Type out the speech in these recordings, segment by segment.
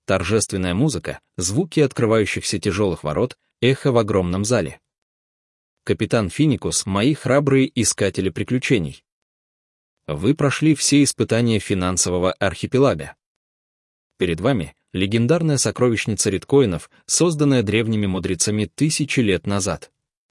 торжественная музыка, звуки открывающихся тяжелых ворот, эхо в огромном зале. Капитан Финикус, мои храбрые искатели приключений. Вы прошли все испытания финансового архипелага. Перед вами легендарная сокровищница риткоинов, созданная древними мудрецами тысячи лет назад.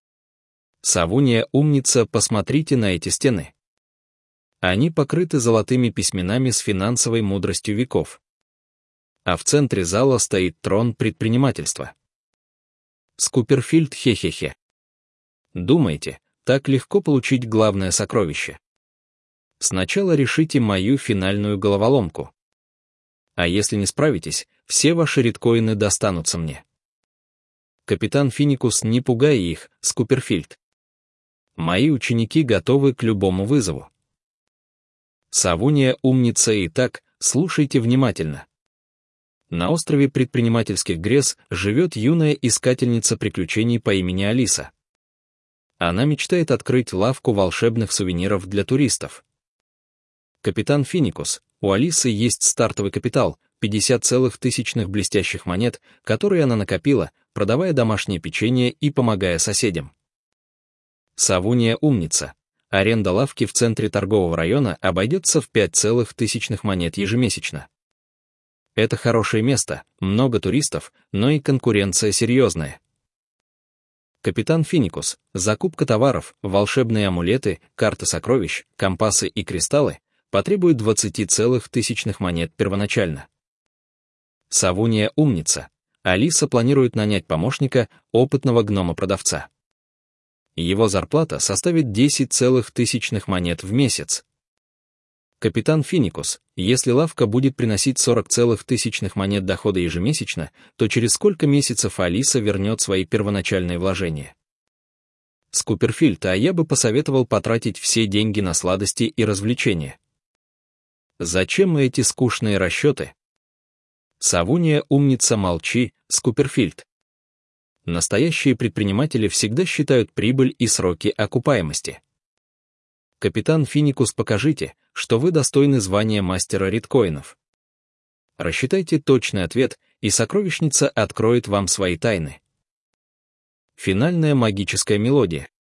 Савуния умница, посмотрите на эти стены. Они покрыты золотыми письменами с финансовой мудростью веков. А в центре зала стоит трон предпринимательства. Скуперфильд хе-хе-хе. Думаете, так легко получить главное сокровище? Сначала решите мою финальную головоломку. А если не справитесь, все ваши риткоины достанутся мне. Капитан Финикус, не пугай их, Скуперфильд. Мои ученики готовы к любому вызову. Савуния умница, и так, слушайте внимательно. На острове предпринимательских грез живет юная искательница приключений по имени Алиса. Она мечтает открыть лавку волшебных сувениров для туристов. Капитан Финикус, у Алисы есть стартовый капитал, 50 блестящих монет, которые она накопила, продавая домашнее печенье и помогая соседям. Савуния умница. Аренда лавки в центре торгового района обойдется в 5 монет ежемесячно. Это хорошее место, много туристов, но и конкуренция серьезная. Капитан Финикус. Закупка товаров, волшебные амулеты, карты сокровищ, компасы и кристаллы потребует 20 монет первоначально. Савуния умница. Алиса планирует нанять помощника, опытного гнома-продавца. Его зарплата составит 10 монет в месяц. Капитан Финикус. Если лавка будет приносить 40 монет дохода ежемесячно, то через сколько месяцев Алиса вернет свои первоначальные вложения? Скуперфильд, а я бы посоветовал потратить все деньги на сладости и развлечения. Зачем эти скучные расчеты? Савуния умница, молчи, Скуперфильд. Настоящие предприниматели всегда считают прибыль и сроки окупаемости. Капитан Финикус, покажите, что вы достойны звания мастера риткоинов. Рассчитайте точный ответ, и сокровищница откроет вам свои тайны. Финальная магическая мелодия.